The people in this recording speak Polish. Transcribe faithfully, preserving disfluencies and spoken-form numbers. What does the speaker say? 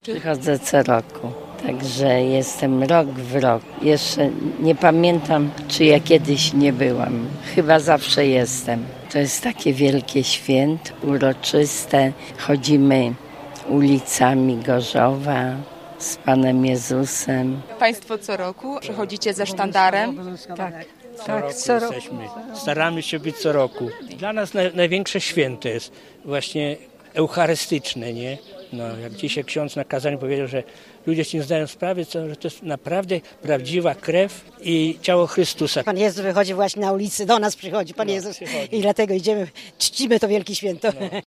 Przychodzę co roku, także jestem rok w rok. Jeszcze nie pamiętam, czy ja kiedyś nie byłam. Chyba zawsze jestem. To jest takie wielkie święto, uroczyste. Chodzimy ulicami Gorzowa z Panem Jezusem. Państwo co roku przychodzicie ze sztandarem? Tak. Co roku co jesteśmy. Staramy się być co roku. Dla nas naj, największe święto jest właśnie eucharystyczne, nie? No, jak dzisiaj ksiądz na kazaniu powiedział, że ludzie się nie zdają sprawy, co, że to jest naprawdę prawdziwa krew i ciało Chrystusa. Pan Jezus wychodzi właśnie na ulicy, do nas przychodzi Pan No, Jezus przychodzi. i dlatego idziemy, czcimy to wielkie święto. No.